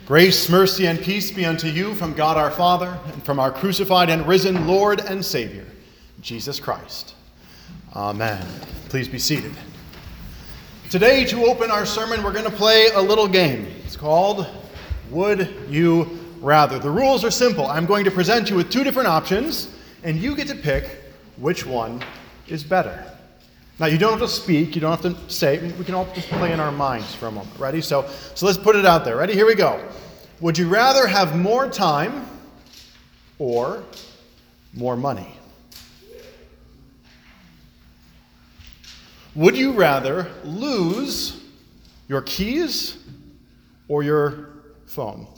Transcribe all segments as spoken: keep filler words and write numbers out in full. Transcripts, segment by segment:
Grace, mercy, and peace be unto you from God our Father, and from our crucified and risen Lord and Savior, Jesus Christ. Amen. Please be seated. Today, to open our sermon, we're going to play a little game. It's called Would You Rather. The rules are simple. I'm going to present you with two different options, and you get to pick which one is better. Now, you don't have to speak. You don't have to say. We can all just play in our minds for a moment. Ready? So, so let's put it out there. Ready? Here we go. Would you rather have more time or more money? Would you rather lose your keys or your phone?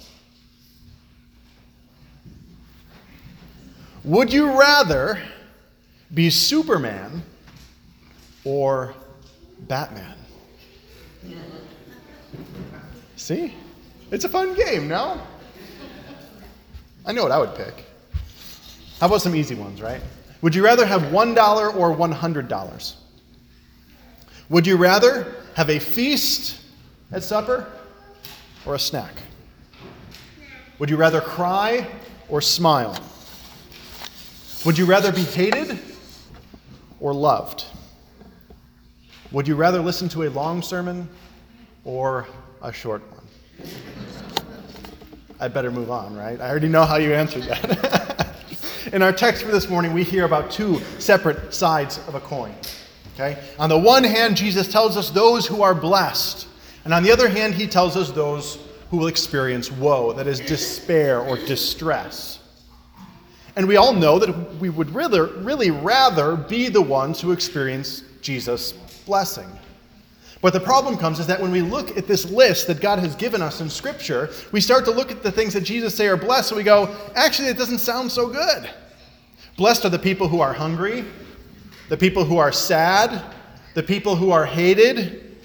Would you rather be Superman or Batman? See? It's a fun game, no? I know what I would pick. How about some easy ones, right? Would you rather have one dollar or one hundred dollars? Would you rather have a feast at supper or a snack? Would you rather cry or smile? Would you rather be hated or loved? Would you rather listen to a long sermon or a short one? I better move on, right? I already know how you answered that. In our text for this morning, we hear about two separate sides of a coin. Okay? On the one hand, Jesus tells us those who are blessed. And on the other hand, he tells us those who will experience woe, that is despair or distress. And we all know that we would really, really rather be the ones who experience Jesus' blessing. But the problem comes is that when we look at this list that God has given us in Scripture, we start to look at the things that Jesus say are blessed, and we go, actually, it doesn't sound so good. Blessed are the people who are hungry, the people who are sad, the people who are hated.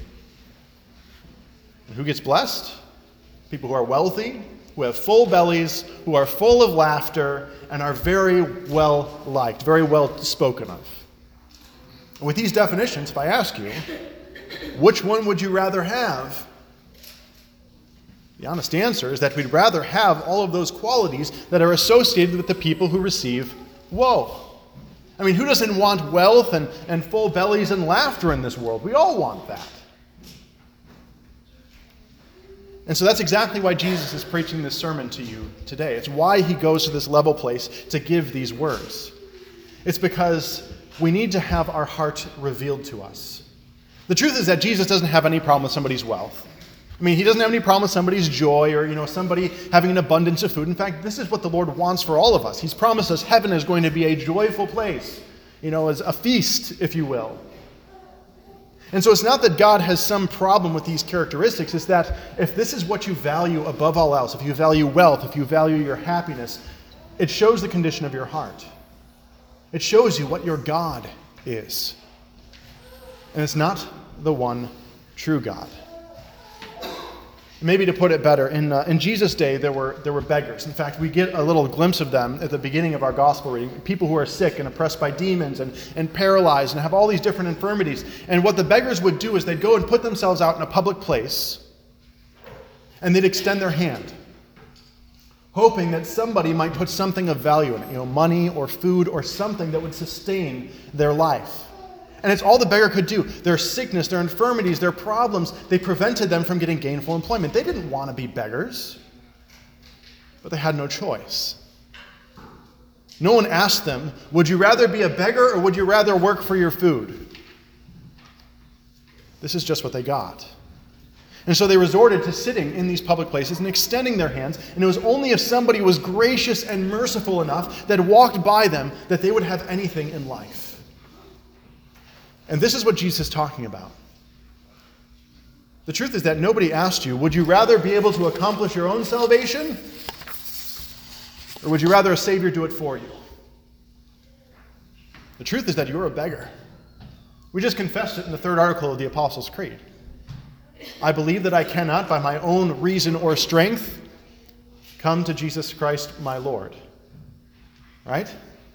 And who gets blessed? People who are wealthy, who have full bellies, who are full of laughter, and are very well liked, very well spoken of. With these definitions, if I ask you, which one would you rather have? The honest answer is that we'd rather have all of those qualities that are associated with the people who receive woe. I mean, who doesn't want wealth and, and full bellies and laughter in this world? We all want that. And so that's exactly why Jesus is preaching this sermon to you today. It's why he goes to this level place to give these words. It's because we need to have our heart revealed to us. The truth is that Jesus doesn't have any problem with somebody's wealth. I mean, he doesn't have any problem with somebody's joy or, you know, somebody having an abundance of food. In fact, this is what the Lord wants for all of us. He's promised us heaven is going to be a joyful place, you know, as a feast, if you will. And so it's not that God has some problem with these characteristics. It's that if this is what you value above all else, if you value wealth, if you value your happiness, it shows the condition of your heart. It shows you what your God is. And it's not the one true God. Maybe to put it better, in uh, in Jesus' day, there were there were beggars. In fact, we get a little glimpse of them at the beginning of our gospel reading. People who are sick and oppressed by demons and, and paralyzed and have all these different infirmities. And what the beggars would do is they'd go and put themselves out in a public place, and they'd extend their hand, hoping that somebody might put something of value in it, you know, money or food or something that would sustain their life. And it's all the beggar could do. Their sickness, their infirmities, their problems, they prevented them from getting gainful employment. They didn't want to be beggars, but they had no choice. No one asked them, would you rather be a beggar or would you rather work for your food? This is just what they got. And so they resorted to sitting in these public places and extending their hands, and it was only if somebody was gracious and merciful enough that walked by them that they would have anything in life. And this is what Jesus is talking about. The truth is that nobody asked you, would you rather be able to accomplish your own salvation? Or would you rather a Savior do it for you? The truth is that you're a beggar. We just confessed it in the third article of the Apostles' Creed. I believe that I cannot, by my own reason or strength, come to Jesus Christ my Lord. Right?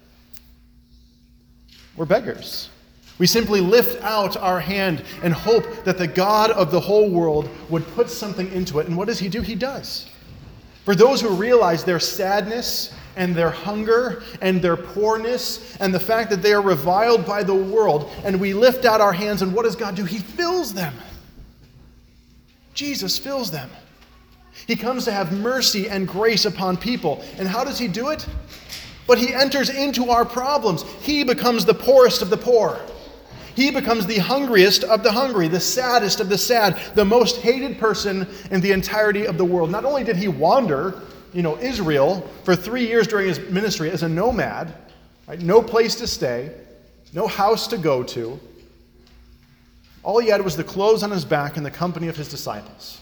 We're beggars. We simply lift out our hand and hope that the God of the whole world would put something into it. And what does he do? He does. For those who realize their sadness and their hunger and their poorness and the fact that they are reviled by the world, and we lift out our hands, and what does God do? He fills them. Jesus fills them. He comes to have mercy and grace upon people. And how does he do it? But he enters into our problems. He becomes the poorest of the poor. He becomes the hungriest of the hungry, the saddest of the sad, the most hated person in the entirety of the world. Not only did he wander, you know, Israel for three years during his ministry as a nomad, right? No place to stay, no house to go to. All he had was the clothes on his back and the company of his disciples.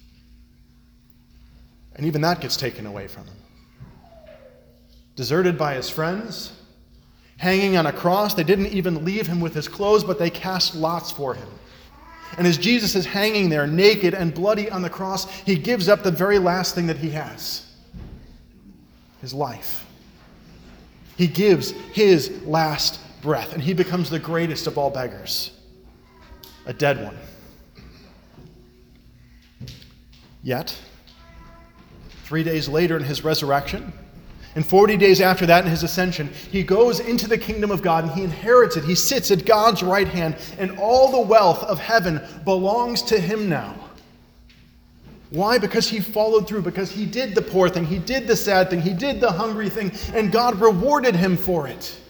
And even that gets taken away from him. Deserted by his friends, hanging on a cross. They didn't even leave him with his clothes, but they cast lots for him. And as Jesus is hanging there naked and bloody on the cross, he gives up the very last thing that he has, his life. He gives his last breath, and he becomes the greatest of all beggars, a dead one. Yet, three days later in his resurrection, and forty days after that in his ascension, he goes into the kingdom of God and he inherits it. He sits at God's right hand, and all the wealth of heaven belongs to him now. Why? Because he followed through, because he did the poor thing, he did the sad thing, he did the hungry thing, and God rewarded him for it.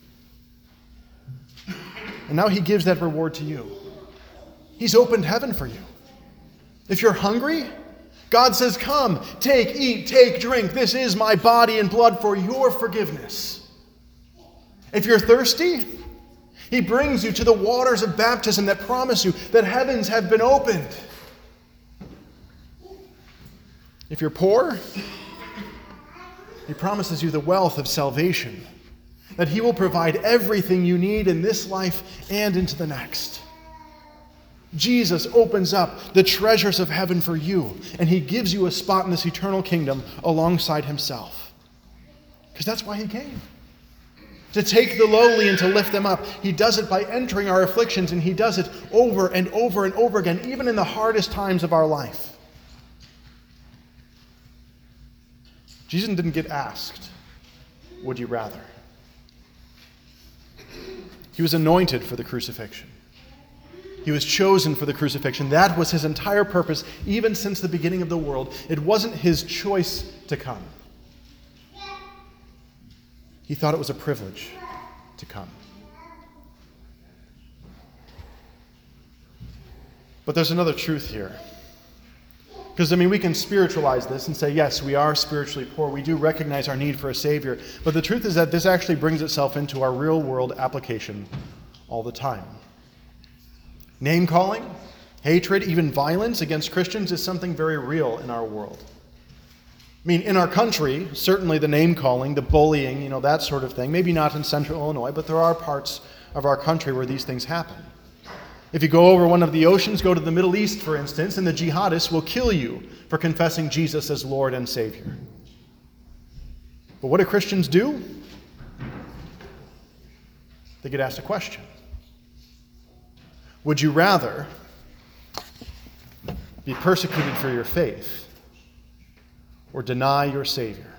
And now he gives that reward to you. He's opened heaven for you. If you're hungry, God says, come, take, eat, take, drink. This is my body and blood for your forgiveness. If you're thirsty, he brings you to the waters of baptism that promise you that heavens have been opened. If you're poor, he promises you the wealth of salvation, that he will provide everything you need in this life and into the next. Jesus opens up the treasures of heaven for you, and he gives you a spot in this eternal kingdom alongside himself. Because that's why he came. To take the lowly and to lift them up. He does it by entering our afflictions, and he does it over and over and over again, even in the hardest times of our life. Jesus didn't get asked, would you rather? He was anointed for the crucifixion. He was chosen for the crucifixion. That was his entire purpose, even since the beginning of the world. It wasn't his choice to come. He thought it was a privilege to come. But there's another truth here. Because, I mean, we can spiritualize this and say, yes, we are spiritually poor. We do recognize our need for a Savior. But the truth is that this actually brings itself into our real-world application all the time. Name-calling, hatred, even violence against Christians is something very real in our world. I mean, in our country, certainly the name-calling, the bullying, you know, that sort of thing, maybe not in central Illinois, but there are parts of our country where these things happen. If you go over one of the oceans, go to the Middle East, for instance, and the jihadists will kill you for confessing Jesus as Lord and Savior. But what do Christians do? They get asked a question. Would you rather be persecuted for your faith or deny your Savior?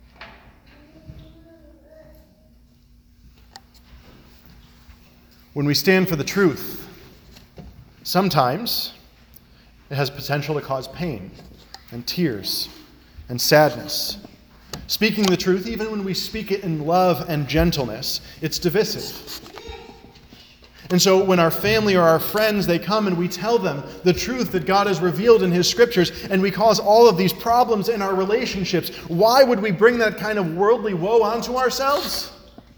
When we stand for the truth, sometimes it has potential to cause pain and tears and sadness. Speaking the truth, even when we speak it in love and gentleness, it's divisive. And so when our family or our friends, they come and we tell them the truth that God has revealed in his scriptures, and we cause all of these problems in our relationships, why would we bring that kind of worldly woe onto ourselves?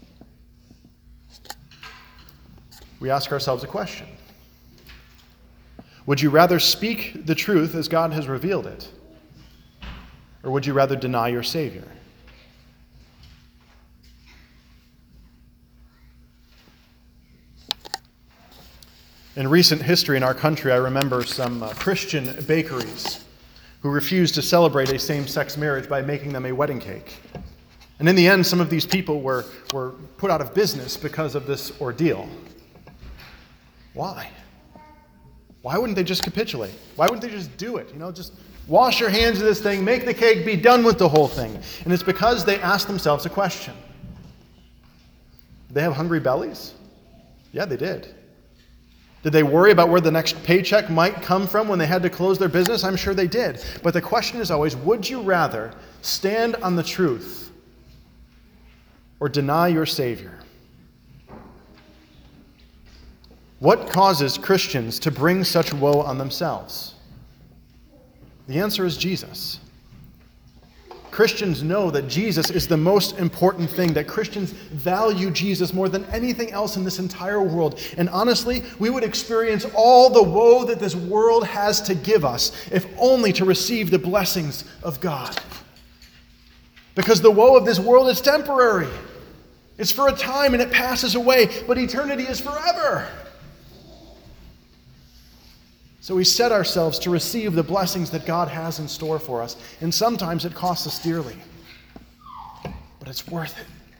We ask ourselves a question. Would you rather speak the truth as God has revealed it? Or would you rather deny your Savior? In recent history in our country, I remember some uh, Christian bakeries who refused to celebrate a same-sex marriage by making them a wedding cake. And in the end, some of these people were, were put out of business because of this ordeal. Why? Why wouldn't they just capitulate? Why wouldn't they just do it? You know, just Wash your hands of this thing, make the cake, be done with the whole thing. And it's because they asked themselves a question. Did they have hungry bellies? Yeah, they did. Did they worry about where the next paycheck might come from when they had to close their business? I'm sure they did. But the question is always, would you rather stand on the truth or deny your Savior? What causes Christians to bring such woe on themselves? The answer is Jesus. Christians know that Jesus is the most important thing, that Christians value Jesus more than anything else in this entire world. And honestly, we would experience all the woe that this world has to give us if only to receive the blessings of God. Because the woe of this world is temporary. It's for a time and it passes away, but eternity is forever. So we set ourselves to receive the blessings that God has in store for us. And sometimes it costs us dearly. But it's worth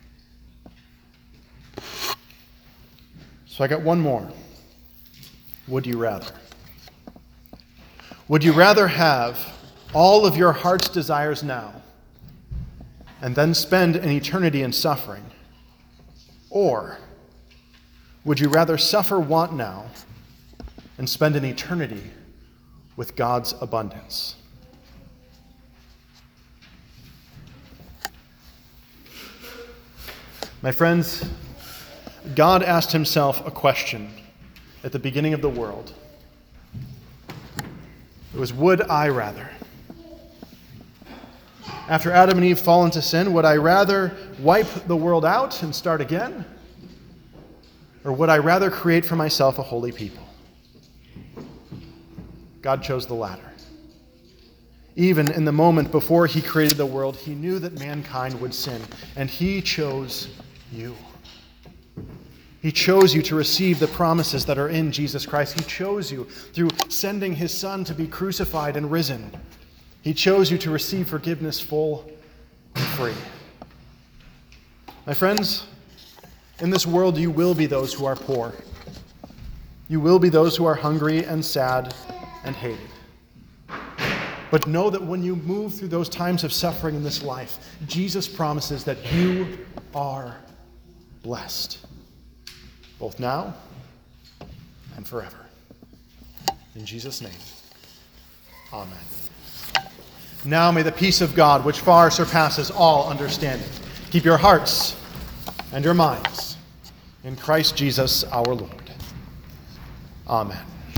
it. So I got one more. Would you rather? Would you rather have all of your heart's desires now and then spend an eternity in suffering? Or would you rather suffer want now and spend an eternity with God's abundance? My friends, God asked himself a question at the beginning of the world. It was, would I rather? After Adam and Eve fall into sin, would I rather wipe the world out and start again? Or would I rather create for myself a holy people? God chose the latter. Even in the moment before he created the world, he knew that mankind would sin, and he chose you. He chose you to receive the promises that are in Jesus Christ. He chose you through sending his Son to be crucified and risen. He chose you to receive forgiveness full and free. My friends, in this world you will be those who are poor. You will be those who are hungry and sad and hated. But know that when you move through those times of suffering in this life, Jesus promises that you are blessed, both now and forever. In Jesus' name, amen. Now may the peace of God, which far surpasses all understanding, keep your hearts and your minds in Christ Jesus our Lord. Amen.